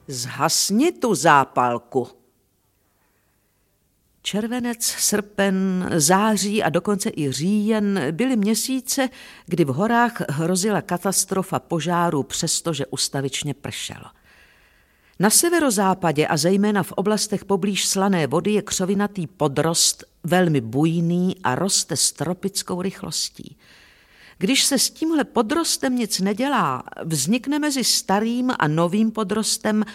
Zhasni tu zápalku. Červenec, srpen, září a dokonce i říjen byly měsíce, kdy v horách hrozila katastrofa požáru, přestože ustavičně pršelo. Na severozápadě a zejména v oblastech poblíž Slané vody je křovinatý podrost velmi bujný a roste s tropickou rychlostí. Když se s tímhle podrostem nic nedělá, vznikne mezi starým a novým podrostem